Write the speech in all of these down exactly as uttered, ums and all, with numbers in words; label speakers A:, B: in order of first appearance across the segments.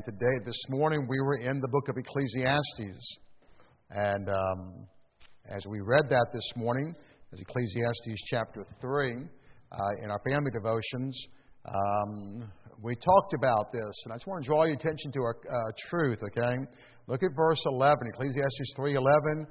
A: Today, this morning, we were in the book of Ecclesiastes. And um, as we read that this morning, as Ecclesiastes chapter three, uh, in our family devotions, um, we talked about this. And I just want to draw your attention to our uh, truth, okay? Look at verse eleven, Ecclesiastes three eleven.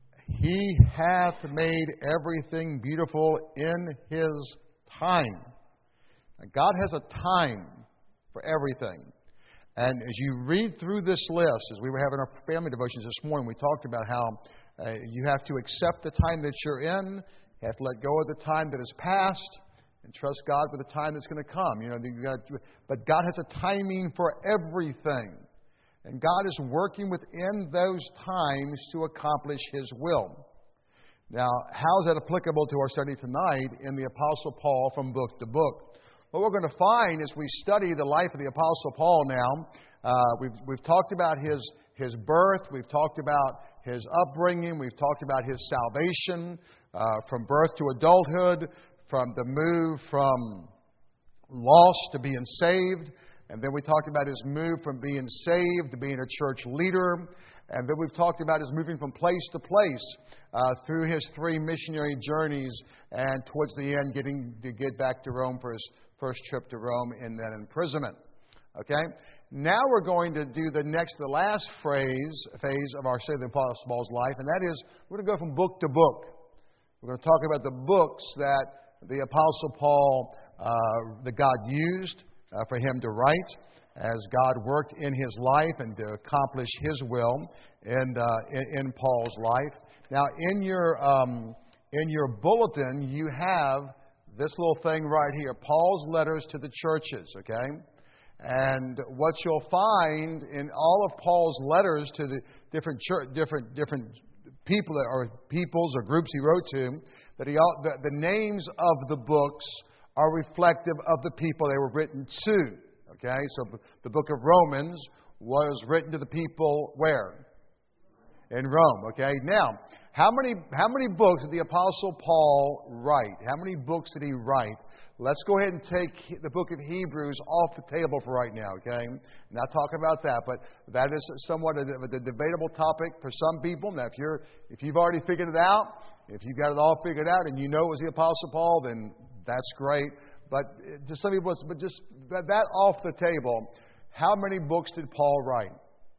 A: He hath made everything beautiful in His time. Now, God has a time for everything. And as you read through this list, as we were having our family devotions this morning, we talked about how uh, you have to accept the time that you're in, you have to let go of the time that is past, and trust God for the time that's going to come. You know, you got, but God has a timing for everything. And God is working within those times to accomplish His will. Now, how is that applicable to our study tonight in the Apostle Paul from book to book? What we're going to find as we study the life of the Apostle Paul now, uh, we've, we've talked about his, his birth, we've talked about his upbringing, we've talked about his salvation uh, from birth to adulthood, from the move from lost to being saved. And then we talked about his move from being saved to being a church leader. And then we've talked about his moving from place to place uh, through his three missionary journeys and towards the end getting to get back to Rome for his first trip to Rome in that imprisonment. Okay? Now we're going to do the next, the last phrase, phase of our study of the Apostle Paul's life, and that is we're going to go from book to book. We're going to talk about the books that the Apostle Paul, uh, that God used Uh, for him to write as God worked in his life and to accomplish His will in, uh, in, in Paul's life. Now, in your um, in your bulletin, you have this little thing right here, Paul's letters to the churches, okay? And what you'll find in all of Paul's letters to the different church, different different people that or peoples or groups he wrote to, that he all, the, the names of the books are reflective of the people they were written to. Okay, so the book of Romans was written to the people where? In Rome. Okay, now, how many how many books did the Apostle Paul write? How many books did he write? Let's go ahead and take the book of Hebrews off the table for right now, okay? Not talk about that, but that is somewhat a, a debatable topic for some people. Now, if you're if you've already figured it out, if you've got it all figured out and you know it was the Apostle Paul, then that's great. But to some people, but just that, that off the table, how many books did Paul write?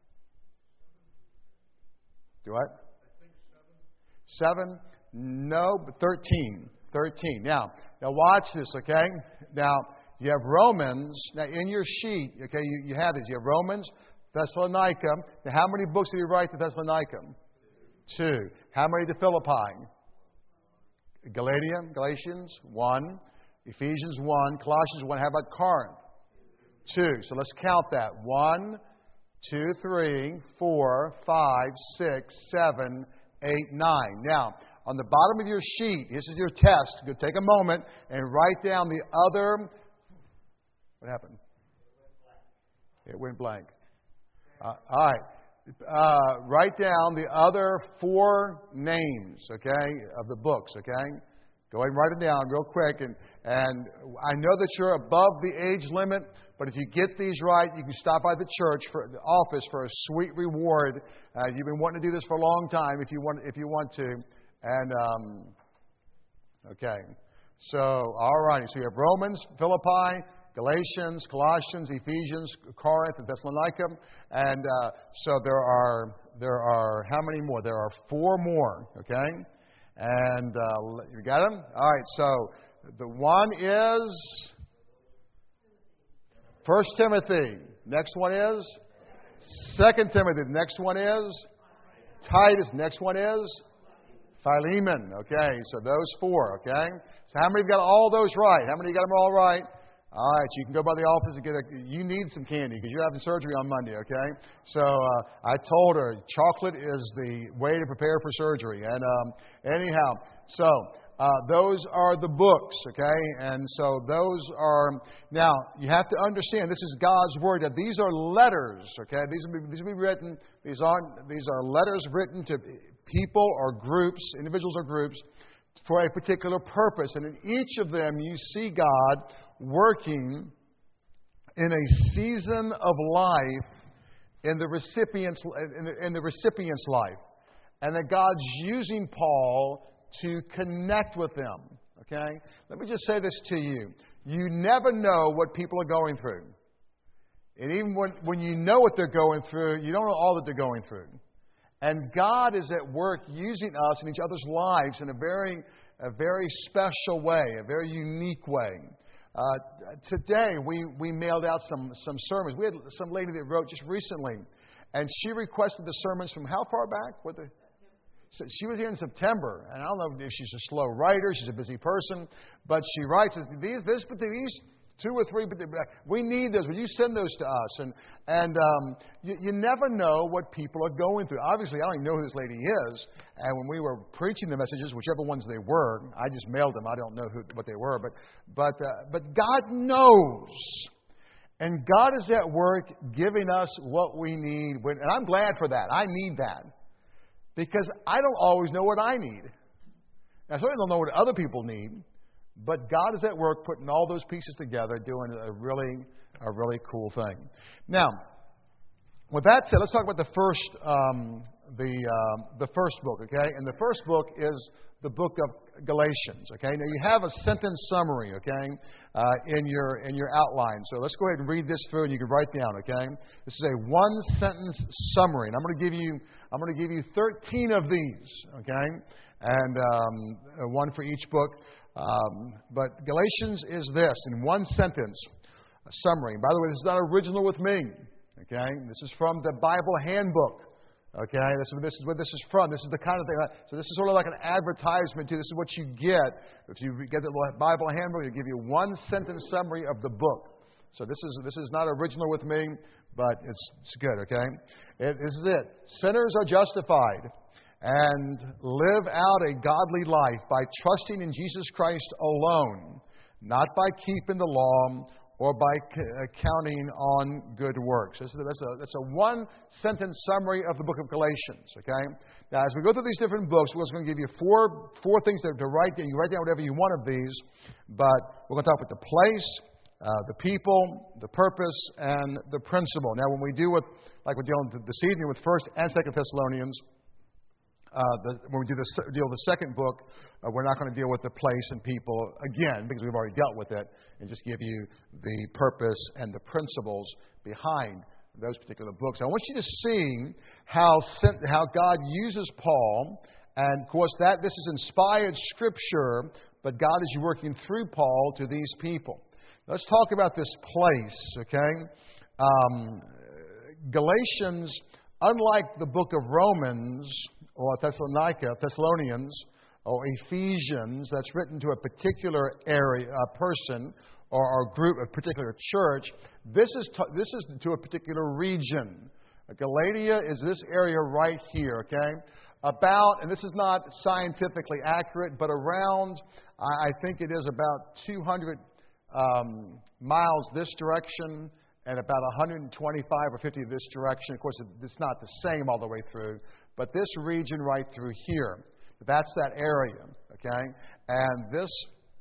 A: Do what? I think seven. Seven? No, but thirteen. Thirteen. Now, now watch this, okay? Now, you have Romans. Now, in your sheet, okay, you, you have this. You have Romans, Thessalonica. Now, how many books did he write to Thessalonica? Two. How many to Philippi? Galatia, Galatians, one. Ephesians, one. Colossians, one. How about Corinth? Two. So let's count that. One, two, three, four, five, six, seven, eight, nine. Now, on the bottom of your sheet, this is your test. Go take a moment and write down the other. What happened? It went blank. Uh, all right. Uh, write down the other four names, okay, of the books, okay? Go ahead and write them down real quick. And, and I know that you're above the age limit, but if you get these right, you can stop by the church, for the office, for a sweet reward. Uh, you've been wanting to do this for a long time if you want, if you want to. And, um, okay. So, all righty. So you have Romans, Philippi, Galatians, Colossians, Ephesians, Corinth, and Thessalonica, and uh, so there are there are how many more? There are four more. Okay, and uh, you got them. All right. So the one is First Timothy. Next one is Second Timothy. The next one is Titus. Next one is Philemon. Okay. So those four. Okay. So how many have got all those right? How many got them all right? All right, so you can go by the office and get a... You need some candy because you're having surgery on Monday, okay? So uh, I told her chocolate is the way to prepare for surgery. And um, anyhow, so uh, those are the books, okay? And so those are... Now, you have to understand, this is God's Word. That these are letters, okay? These will be, these will be written... These aren't, these are letters written to people or groups, individuals or groups, for a particular purpose. And in each of them, you see God working in a season of life in the recipient's in the, in the recipient's life, and that God's using Paul to connect with them. Okay? Let me just say this to you. You never know what people are going through. And even when, when you know what they're going through, you don't know all that they're going through. And God is at work using us in each other's lives in a very, a very special way, a very unique way. Uh, today, we, we mailed out some, some sermons. We had some lady that wrote just recently, and she requested the sermons from how far back? What the, so she was here in September, and I don't know if she's a slow writer, she's a busy person, but she writes, these, this, these two or three, we need those. Will you send those to us? And and um, you, you never know what people are going through. Obviously, I don't even know who this lady is. And when we were preaching the messages, whichever ones they were, I just mailed them. I don't know who, what they were. But but uh, but God knows. And God is at work giving us what we need. When, and I'm glad for that. I need that. Because I don't always know what I need. I certainly don't know what other people need. But God is at work putting all those pieces together, doing a really, a really cool thing. Now, with that said, let's talk about the first, um, the um, the first book. Okay, and the first book is the book of Galatians. Okay, now you have a sentence summary. Okay, uh, in your in your outline. So let's go ahead and read this through, and you can write down. Okay, this is a one sentence summary, and I'm going to give you I'm going to give you thirteen of these. Okay, and um, one for each book. Um, but Galatians is this, in one sentence, a summary. By the way, this is not original with me. Okay, this is from the Bible Handbook. Okay, this is, this is what this is from. This is the kind of thing. So this is sort of like an advertisement to. This is what you get if you get the Bible Handbook. They give you one sentence summary of the book. So this is this is not original with me, but it's it's good. Okay, it, this is it. Sinners are justified and live out a godly life by trusting in Jesus Christ alone, not by keeping the law or by c- counting on good works. That's a, that's a, that's a one-sentence summary of the book of Galatians. Okay. Now, as we go through these different books, we're going to give you four four things to, to write down. You write down whatever you want of these, but we're going to talk about the place, uh, the people, the purpose, and the principle. Now, when we do with, like we're dealing with this evening with First and Second Thessalonians. Uh, the, when we do the, deal with the second book, uh, we're not going to deal with the place and people again because we've already dealt with it, and just give you the purpose and the principles behind those particular books. I want you to see how how God uses Paul, and of course that this is inspired Scripture, but God is working through Paul to these people. Let's talk about this place, okay? Um, Galatians, unlike the book of Romans, or Thessalonica, Thessalonians, or Ephesians, that's written to a particular area, a person, or, or group, a particular church. This is to, this is to a particular region. Galatia is this area right here. Okay, about, and this is not scientifically accurate, but around, I think it is about two hundred um, miles this direction, and about one hundred twenty-five or fifty this direction. Of course, it's not the same all the way through. But this region right through here, that's that area, okay? And this,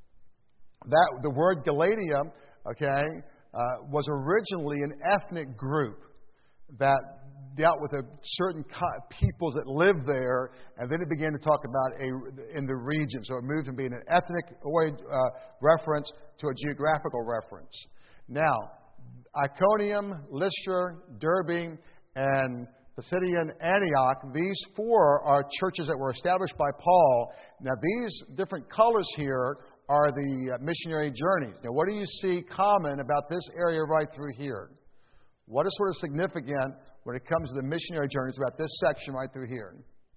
A: that the word Galatia, okay, uh, was originally an ethnic group that dealt with a certain peoples that lived there, and then it began to talk about a in the region. So it moved from being an ethnic uh, reference to a geographical reference. Now, Iconium, Lystra, Derbe, and Pisidian Antioch, these four are churches that were established by Paul. Now, these different colors here are the missionary journeys. Now, what do you see common about this area right through here? What is sort of significant when it comes to the missionary journeys about this section right through here?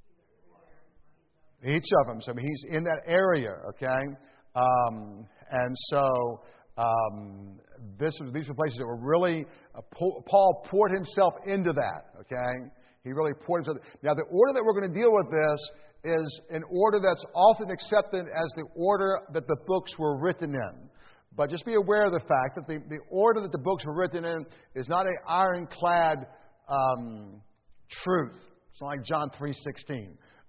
A: Each of them. So I mean, he's in that area, okay? Um, and so um, this was, these were places that were really, uh, Paul poured himself into that, okay? He really poured himself. Now, the order that we're going to deal with this is an order that's often accepted as the order that the books were written in. But just be aware of the fact that the, the order that the books were written in is not an ironclad um, truth. It's not like John three sixteen.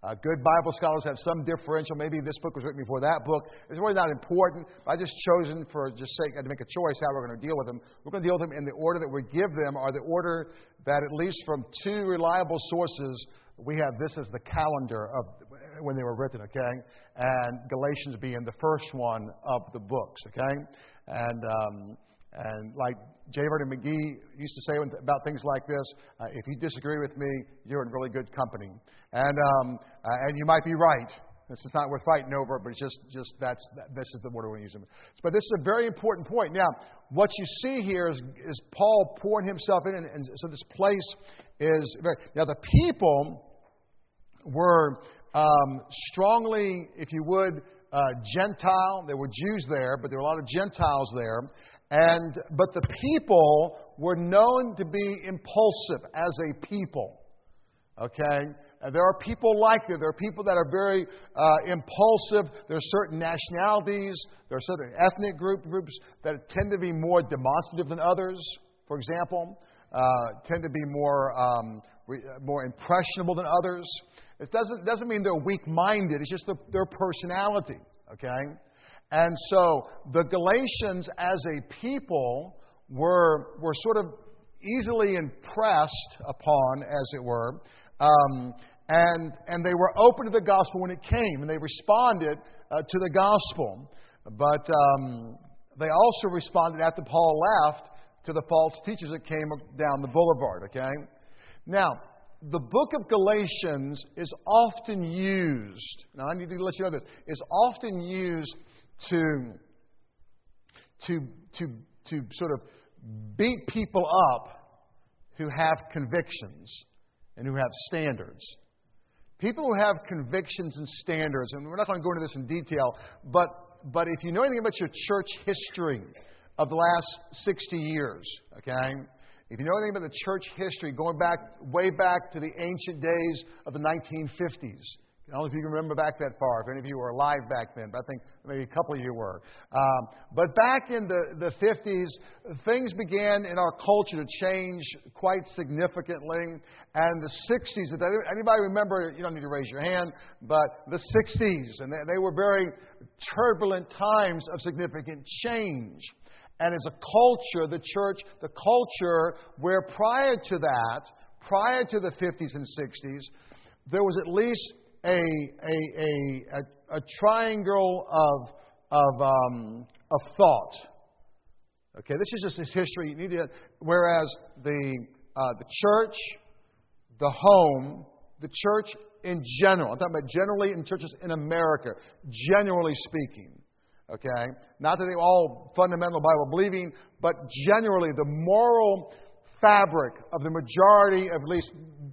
A: Uh, good Bible scholars have some differential. Maybe this book was written before that book. It's really not important. I just chosen for just sake to make a choice how we're going to deal with them. We're going to deal with them in the order that we give them, or the order that at least from two reliable sources we have this as the calendar of when they were written, okay? And Galatians being the first one of the books, okay? And um, and like J. Vernon McGee used to say about things like this, uh, if you disagree with me, you're in really good company. And um, uh, and you might be right. This is not worth fighting over, but it's just, just that's, that, this is the word we're going to use. But this is a very important point. Now, what you see here is, is Paul pouring himself in, and, and so this place is very... Now, the people were um, strongly, if you would, uh, Gentile. There were Jews there, but there were a lot of Gentiles there. And but the people were known to be impulsive as a people. Okay? And there are people like that. There are people that are very uh, impulsive. There are certain nationalities. There are certain ethnic group, groups that tend to be more demonstrative than others, for example. Uh, tend to be more, um, re, more impressionable than others. It doesn't, doesn't mean they're weak-minded. It's just the, their personality. Okay? And so the Galatians as a people were, were sort of easily impressed upon, as it were, um, and, and they were open to the gospel when it came, and they responded uh, to the gospel. But um, they also responded, after Paul left, to the false teachers that came down the boulevard. Okay? Now, the book of Galatians is often used, now I need to let you know this, is often used to, to, to, to sort of beat people up who have convictions and who have standards. People who have convictions and standards, and we're not going to go into this in detail, but, but if you know anything about your church history of the last sixty years, okay, if you know anything about the church history going back, way back to the ancient days of the nineteen fifties, I don't know if you can remember back that far, if any of you were alive back then, but I think maybe a couple of you were. Um, but back in the, the fifties, things began in our culture to change quite significantly. And the sixties, if anybody remember, you don't need to raise your hand, but the sixties, and they, they were very turbulent times of significant change. And as a culture, the church, the culture where prior to that, prior to the fifties and sixties, there was at least A, a, a, a, a triangle of, of, um, of thought. Okay, this is just this history. You need to, whereas the, uh, the church, the home, the church in general, I'm talking about generally in churches in America, generally speaking. Okay, not that they all fundamental Bible believing, but generally the moral fabric of the majority of at least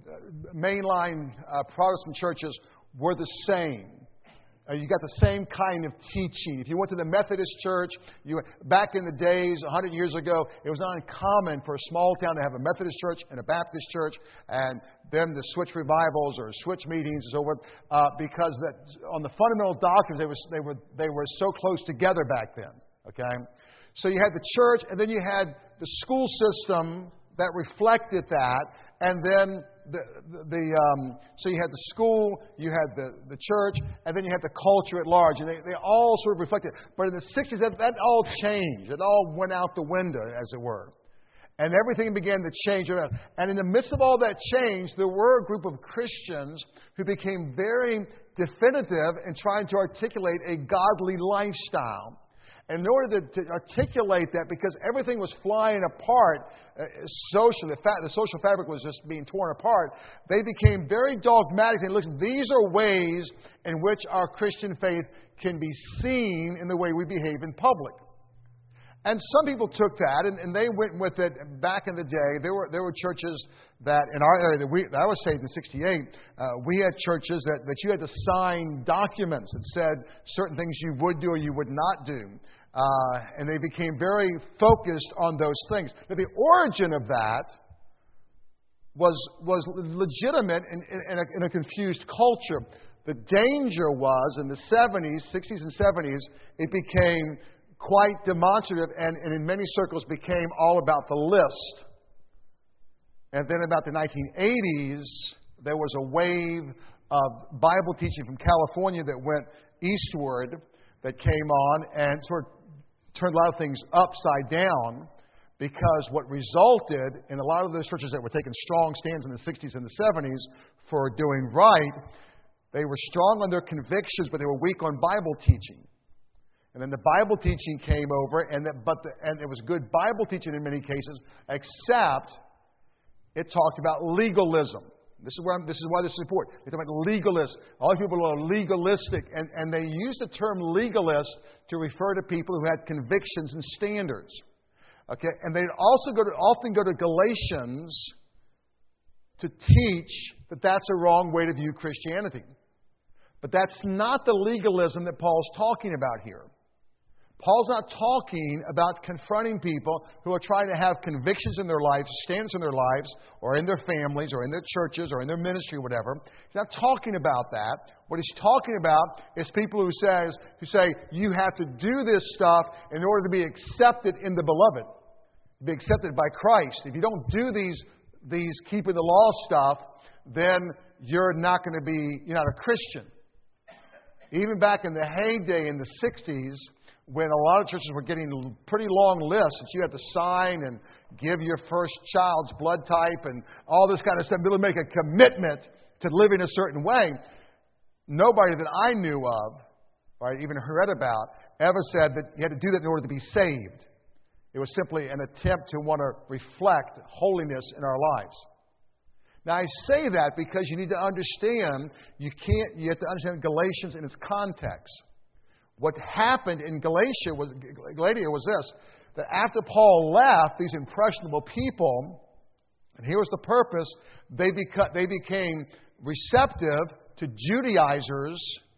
A: mainline uh, Protestant churches were the same. Uh, you got the same kind of teaching. If you went to the Methodist church, you back in the days, a hundred years ago, it was not uncommon for a small town to have a Methodist church and a Baptist church, and them to switch revivals or switch meetings and so forth, uh, because that on the fundamental doctrines they were they were they were so close together back then. Okay, so you had the church, and then you had the school system that reflected that, and then the, the, the um, so you had the school, you had the, the church, and then you had the culture at large, and they, they all sort of reflected. But in the sixties, that, that all changed. It all went out the window, as it were. And everything began to change around. And in the midst of all that change, there were a group of Christians who became very definitive in trying to articulate a godly lifestyle. And in order to, to articulate that, because everything was flying apart uh, socially, the, fa- the social fabric was just being torn apart, they became very dogmatic and looked, these are ways in which our Christian faith can be seen in the way we behave in public. And some people took that, and, and they went with it back in the day. There were there were churches that in our area that, we, that I was saved in sixty-eight. Uh, we had churches that, that you had to sign documents that said certain things you would do or you would not do. Uh, and they became very focused on those things. Now, the origin of that was was legitimate in, in, a, in a confused culture. The danger was in the seventies, sixties and seventies, it became quite demonstrative, and, and in many circles became all about the list. And then about the nineteen eighties, there was a wave of Bible teaching from California that went eastward that came on and sort of turned a lot of things upside down, because what resulted in a lot of those churches that were taking strong stands in the sixties and the seventies for doing right, they were strong on their convictions, but they were weak on Bible teaching. And then the Bible teaching came over, and that, but the, and it was good Bible teaching in many cases, except it talked about legalism. This is where I'm, this is why this is important. They talk about legalist. All these people are legalistic, and, and they use the term legalist to refer to people who had convictions and standards. Okay, and they'd also go to often go to Galatians to teach that that's a wrong way to view Christianity. But that's not the legalism that Paul's talking about here. Paul's not talking about confronting people who are trying to have convictions in their lives, stands in their lives, or in their families, or in their churches, or in their ministry, or whatever. He's not talking about that. What he's talking about is people who says who say you have to do this stuff in order to be accepted in the beloved, to be accepted by Christ. If you don't do these these keeping the law stuff, then you're not going to be you're not a Christian. Even back in the heyday in the sixties, when a lot of churches were getting pretty long lists that you had to sign and give your first child's blood type and all this kind of stuff, really make a commitment to living a certain way, nobody that I knew of, or even read about, ever said that you had to do that in order to be saved. It was simply an attempt to want to reflect holiness in our lives. Now, I say that because you need to understand, you can't, you have to understand Galatians in its context. What happened in Galatia was, Galatia was this, that after Paul left, these impressionable people, and here was the purpose, they, beca- they became receptive to Judaizers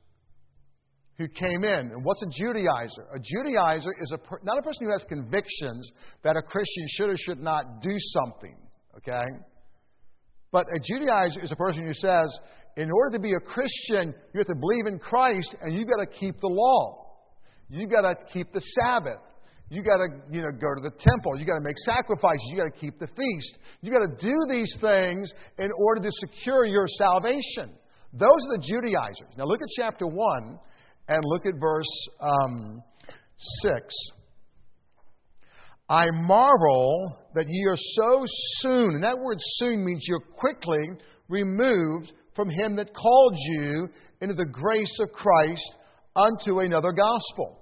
A: who came in. And what's a Judaizer? A Judaizer is a per- not a person who has convictions that a Christian should or should not do something, okay? But a Judaizer is a person who says, in order to be a Christian, you have to believe in Christ, and you've got to keep the law. You've got to keep the Sabbath. You've got to, you know, go to the temple. You've got to make sacrifices. You've got to keep the feast. You've got to do these things in order to secure your salvation. Those are the Judaizers. Now look at chapter one and look at verse um, six. I marvel that ye are so soon, and that word soon means you're quickly removed from him that called you into the grace of Christ unto another gospel.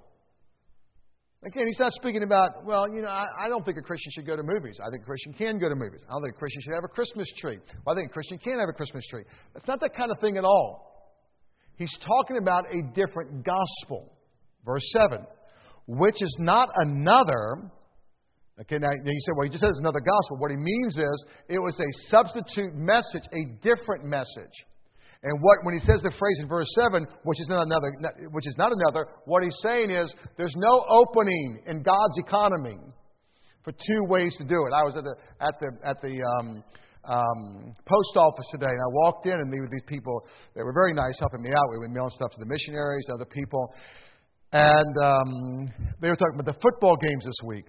A: Again, he's not speaking about, well, you know, I, I don't think a Christian should go to movies. I think a Christian can go to movies. I don't think a Christian should have a Christmas tree. Well, I think a Christian can have a Christmas tree. That's not that kind of thing at all. He's talking about a different gospel. Verse seven, which is not another. Okay, now you say, well, he just says another gospel. What he means is it was a substitute message, a different message. And what when he says the phrase in verse seven, which is not another, which is not another, what he's saying is there's no opening in God's economy for two ways to do it. I was at the at the at the um, um, post office today, and I walked in, and there were these people. They were very nice, helping me out. We were mailing stuff to the missionaries, other people, and um, they were talking about the football games this week.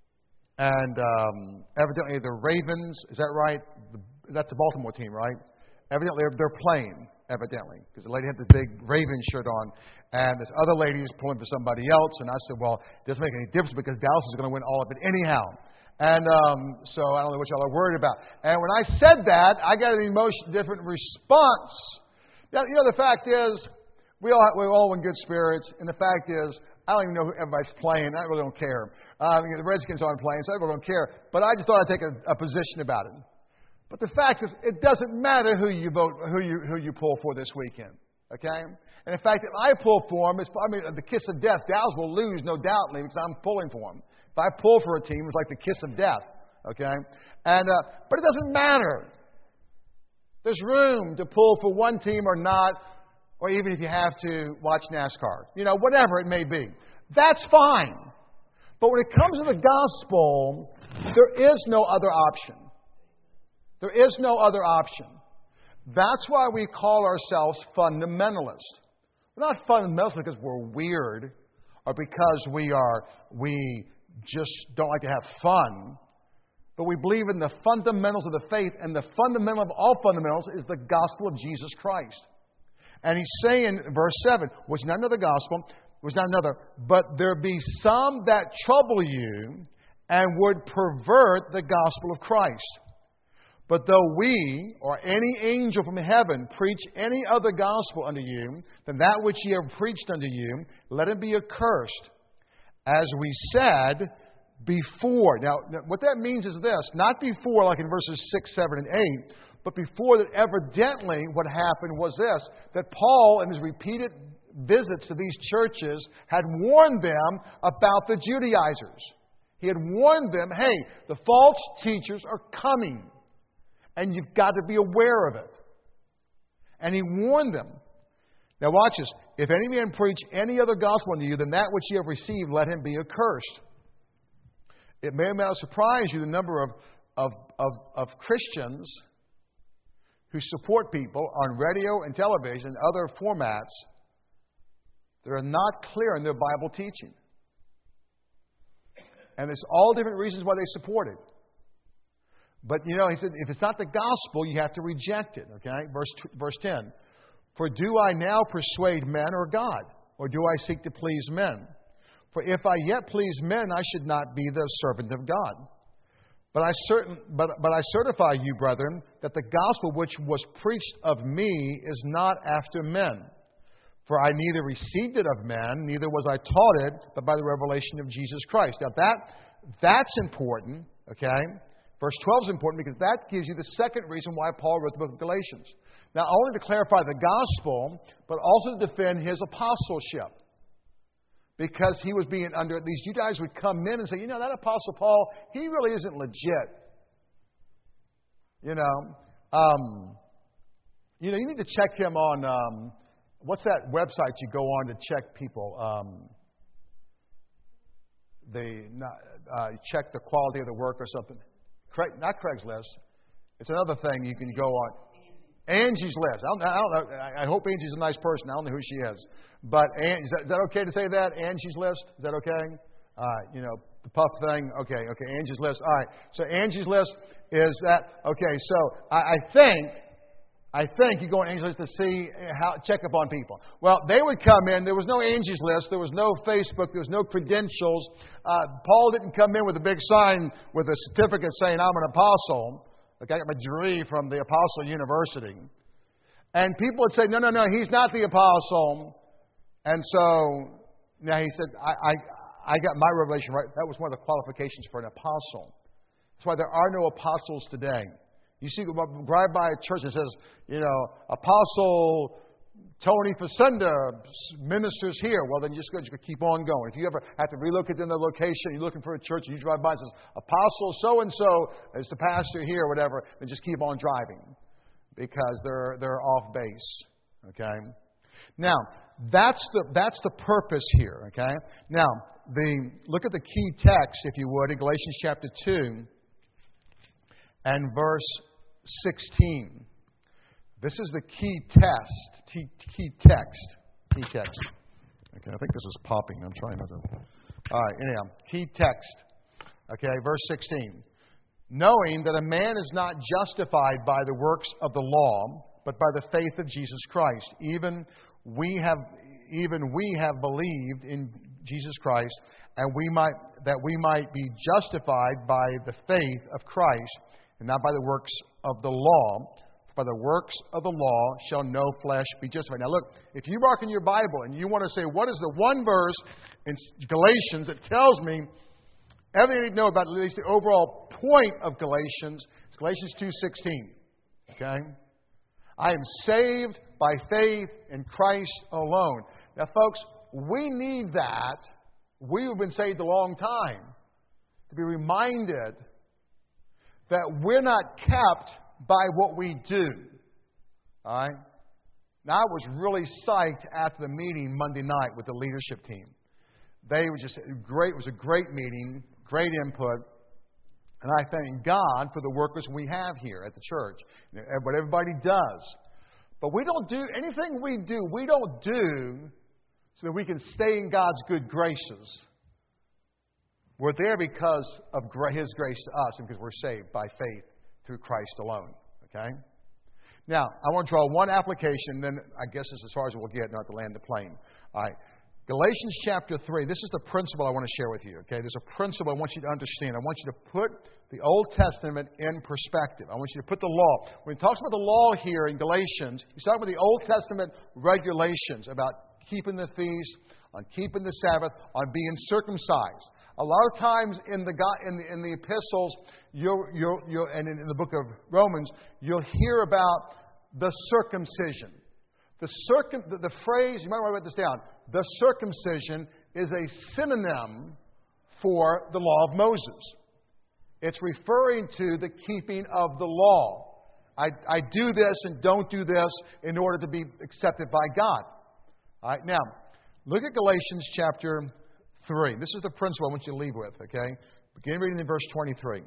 A: And um, evidently the Ravens, is that right? The, that's the Baltimore team, right? Evidently they're, they're playing, evidently, because the lady had the big Raven shirt on, and this other lady is pulling for somebody else. And I said, well, it doesn't make any difference because Dallas is going to win all of it anyhow. And um, so I don't know what y'all are worried about. And when I said that, I got an emotion, different response. Now, you know, the fact is, we all we're all in good spirits, and the fact is, I don't even know who everybody's playing. I really don't care. Uh, you know, the Redskins aren't playing, so I really don't care. But I just thought I'd take a, a position about it. But the fact is, it doesn't matter who you vote, who you who you pull for this weekend. Okay? And in fact, if I pull for them, it's I mean the kiss of death. Dallas will lose, no doubt, because I'm pulling for them. If I pull for a team, it's like the kiss of death. Okay? And uh, but it doesn't matter. There's room to pull for one team or not, or even if you have to watch NASCAR. You know, whatever it may be. That's fine. But when it comes to the gospel, there is no other option. There is no other option. That's why we call ourselves fundamentalists. We're not fundamentalists because we're weird or because we are we just don't like to have fun. But we believe in the fundamentals of the faith, and the fundamental of all fundamentals is the gospel of Jesus Christ. And he's saying, verse seven, which not another gospel, was not another, but there be some that trouble you and would pervert the gospel of Christ. But though we, or any angel from heaven, preach any other gospel unto you than that which ye have preached unto you, let him be accursed. As we said before. Now, what that means is this, not before like in verses six, seven, and eight, but before that evidently what happened was this, that Paul in his repeated visits to these churches had warned them about the Judaizers. He had warned them, hey, the false teachers are coming. And you've got to be aware of it. And he warned them. Now watch this. If any man preach any other gospel unto you than that which ye have received, let him be accursed. It may not surprise you the number of, of, of, of Christians who support people on radio and television and other formats that are not clear in their Bible teaching. And there's all different reasons why they support it. But, you know, he said, if it's not the gospel, you have to reject it. Okay? Verse, verse ten. For do I now persuade men or God? Or do I seek to please men? For if I yet please men, I should not be the servant of God. But I, certain, but, but I certify you, brethren, that the gospel which was preached of me is not after men. For I neither received it of men, neither was I taught it, but by the revelation of Jesus Christ. Now that that's important, okay? Verse twelve is important because that gives you the second reason why Paul wrote the book of Galatians. Not only to clarify the gospel, but also to defend his apostleship. Because he was being under, these Judaizers would come in and say, you know, that Apostle Paul, he really isn't legit. You know, um, you know, you need to check him on, um, what's that website you go on to check people? Um, they uh, check the quality of the work or something. Craig, not Craigslist. It's another thing you can go on. Angie's List. I don't, I don't know. I hope Angie's a nice person. I don't know who she is. But is that, is that okay to say that? Angie's List? Is that okay? Uh, you know, the puff thing. Okay, okay. Angie's List. All right. So Angie's List is that. Okay. So I, I think, I think you go on Angie's List to see how check up on people. Well, they would come in. There was no Angie's List. There was no Facebook. There was no credentials. Uh, Paul didn't come in with a big sign with a certificate saying I'm an apostle. Okay, I got my degree from the Apostle University. And people would say, no, no, no, he's not the apostle. And so, now he said, I, I, I got my revelation right. That was one of the qualifications for an apostle. That's why there are no apostles today. You see, drive by a church that says, you know, Apostle Tony Facenda ministers here. Well, then you just, go, just keep on going. If you ever have to relocate in the location, you're looking for a church, and you drive by and says, Apostle so-and-so is the pastor here, or whatever, then just keep on driving because they're they're off base. Okay? Now, that's the that's the purpose here. Okay? Now, the look at the key text, if you would, in Galatians chapter two and verse sixteen. This is the key test, key, key text, key text. Okay, I think this is popping. I'm trying not to. All right, anyhow, key text. Okay, verse sixteen. Knowing that a man is not justified by the works of the law, but by the faith of Jesus Christ. Even we have, even we have believed in Jesus Christ, and we might that we might be justified by the faith of Christ, and not by the works of the law. By the works of the law shall no flesh be justified. Now look, if you mark in your Bible and you want to say, what is the one verse in Galatians that tells me everything you need to know about at least the overall point of Galatians, it's Galatians two sixteen. Okay? I am saved by faith in Christ alone. Now folks, we need that. We have been saved a long time to be reminded that we're not kept by what we do. All right? Now, I was really psyched after the meeting Monday night with the leadership team. They were just great. It was a great meeting, great input. And I thank God for the workers we have here at the church, what everybody does. But we don't do anything we do, we don't do so that we can stay in God's good graces. We're there because of His grace to us and because we're saved by faith through Christ alone. Okay? Now, I want to draw one application, then I guess it's as far as we'll get, not to land the plane. All right. Galatians chapter three, this is the principle I want to share with you, okay? There's a principle I want you to understand. I want you to put the Old Testament in perspective. I want you to put the law. When he talks about the law here in Galatians, he's talking about the Old Testament regulations about keeping the feast, on keeping the Sabbath, on being circumcised. A lot of times in the in the, in the epistles, you'll, you'll, you'll, and in, in the book of Romans, you'll hear about the circumcision. The, circum, the, the phrase, you might want to write this down, the circumcision is a synonym for the law of Moses. It's referring to the keeping of the law. I, I do this and don't do this in order to be accepted by God. All right, now, look at Galatians chapter three. This is the principle I want you to leave with, okay? Begin reading in verse twenty-three.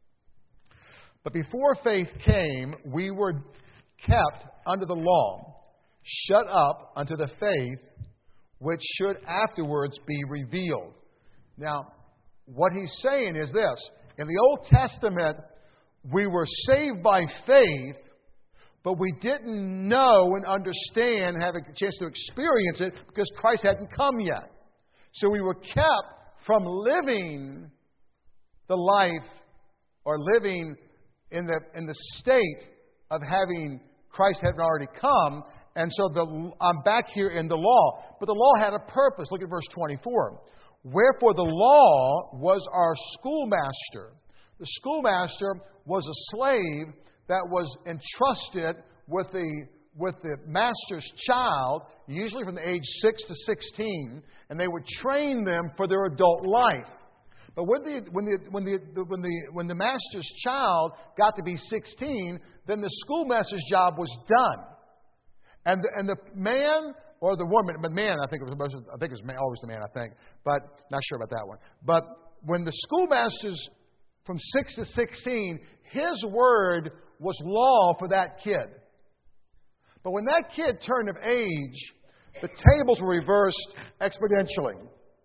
A: But before faith came, we were kept under the law, shut up unto the faith which should afterwards be revealed. Now, what he's saying is this. In the Old Testament, we were saved by faith, but we didn't know and understand and have a chance to experience it because Christ hadn't come yet. So we were kept from living the life or living in the in the state of having Christ hadn't already come. And so the, I'm back here in the law. But the law had a purpose. Look at verse twenty-four. Wherefore the law was our schoolmaster. The schoolmaster was a slave that was entrusted with the, with the master's child, usually from the age six to sixteen, and they would train them for their adult life. But when the, when the, when the, when the, when the master's child got to be sixteen, then the schoolmaster's job was done. And the, and the man or the woman, but man, I think it was most, I think it was man, always the man, I think, but not sure about that one. But when the schoolmaster's from six to sixteen, his word was law for that kid. But when that kid turned of age, the tables were reversed exponentially.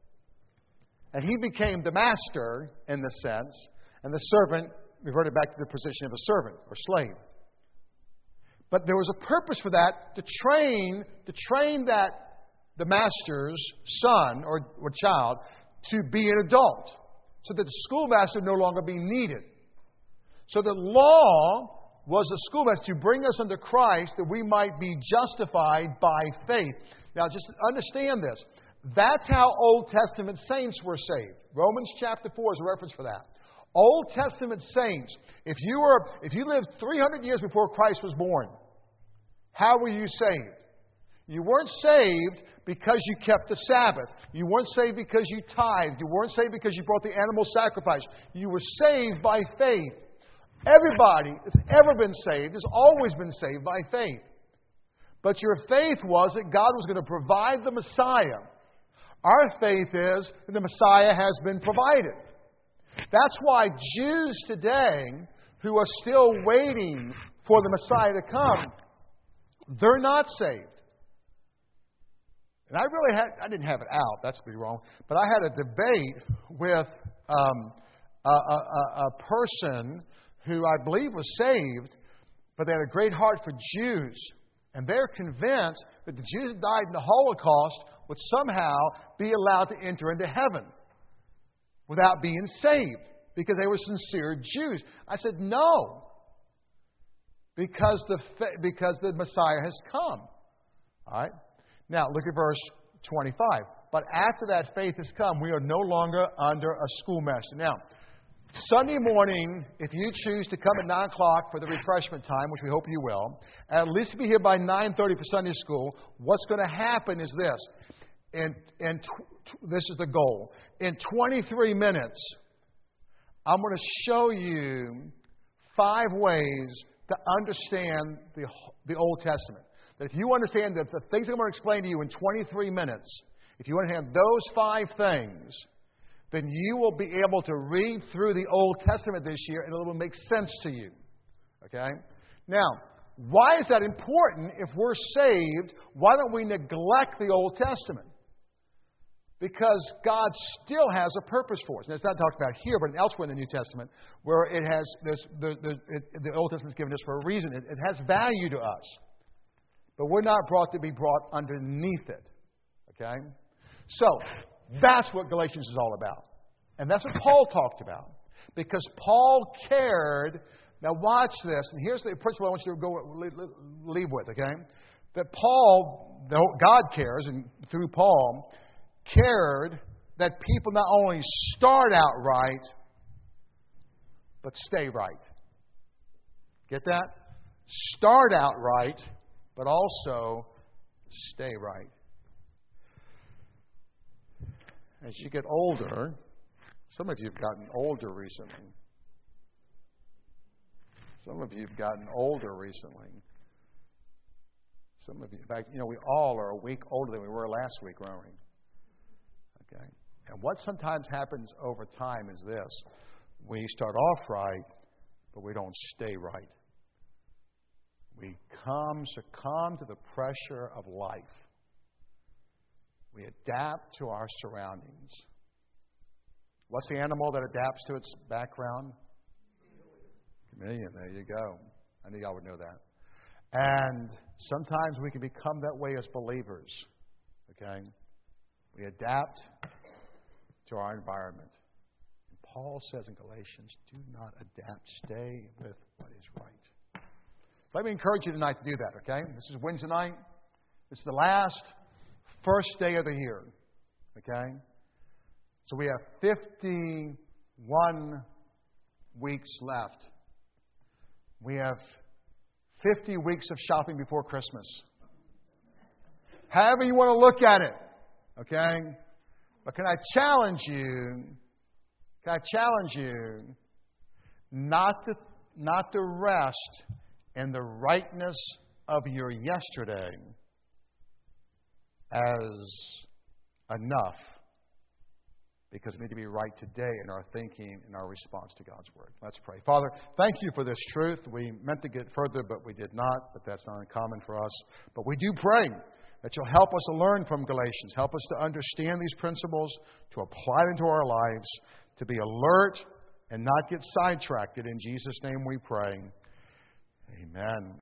A: And he became the master in the sense, and the servant reverted back to the position of a servant or slave. But there was a purpose for that, to train, to train that the master's son or, or child to be an adult, so that the schoolmaster would no longer be needed. So the law was a schoolmaster to bring us under Christ that we might be justified by faith. Now, just understand this. That's how Old Testament saints were saved. Romans chapter four is a reference for that. Old Testament saints, if you were, if you lived three hundred years before Christ was born, how were you saved? You weren't saved because you kept the Sabbath. You weren't saved because you tithed. You weren't saved because you brought the animal sacrifice. You were saved by faith. Everybody that's ever been saved has always been saved by faith. But your faith was that God was going to provide the Messiah. Our faith is that the Messiah has been provided. That's why Jews today, who are still waiting for the Messiah to come, they're not saved. And I really had, I didn't have it out, that's pretty wrong, but I had a debate with um, a, a, a person who I believe was saved, but they had a great heart for Jews. And they're convinced that the Jews that died in the Holocaust would somehow be allowed to enter into heaven without being saved because they were sincere Jews. I said, no, because the, because the Messiah has come. All right? Now, look at verse twenty-five. But after that faith has come, we are no longer under a schoolmaster. Now, Sunday morning, if you choose to come at nine o'clock for the refreshment time, which we hope you will, at least be here by nine thirty for Sunday school, what's going to happen is this. And, and tw- this is the goal. In twenty-three minutes, I'm going to show you five ways to understand the, the Old Testament. That if you understand that the things I'm going to explain to you in twenty-three minutes, if you understand those five things, then you will be able to read through the Old Testament this year and it will make sense to you. Okay? Now, why is that important? If we're saved, why don't we neglect the Old Testament? Because God still has a purpose for us. And it's not talked about here, but elsewhere in the New Testament, where it has this, the, the, it, the Old Testament is given us for a reason. It, it has value to us. But we're not brought to be brought underneath it. Okay? So, that's what Galatians is all about. And that's what Paul talked about. Because Paul cared. Now watch this. And here's the principle I want you to go leave with, okay? That Paul, God cares, and through Paul, cared that people not only start out right, but stay right. Get that? Start out right, but also stay right. As you get older, some of you have gotten older recently. Some of you have gotten older recently. Some of you, in fact, you know, we all are a week older than we were last week, weren't we? Okay. And what sometimes happens over time is this. We start off right, but we don't stay right. We come, succumb to the pressure of life. We adapt to our surroundings. What's the animal that adapts to its background? Chameleon. There you go. I knew y'all would know that. And sometimes we can become that way as believers. Okay? We adapt to our environment. And Paul says in Galatians, do not adapt. Stay with what is right. Let me encourage you tonight to do that, okay? This is Wednesday night. This is the last, first day of the year, okay? So we have fifty-one weeks left. We have fifty weeks of shopping before Christmas. However you want to look at it, okay? But can I challenge you, can I challenge you not to, not to rest in the rightness of your yesterday as enough, because we need to be right today in our thinking and our response to God's Word. Let's pray. Father, thank you for this truth. We meant to get further, but we did not, but that's not uncommon for us. But we do pray that you'll help us to learn from Galatians. Help us to understand these principles, to apply them to our lives, to be alert and not get sidetracked. In Jesus' name we pray. Amen.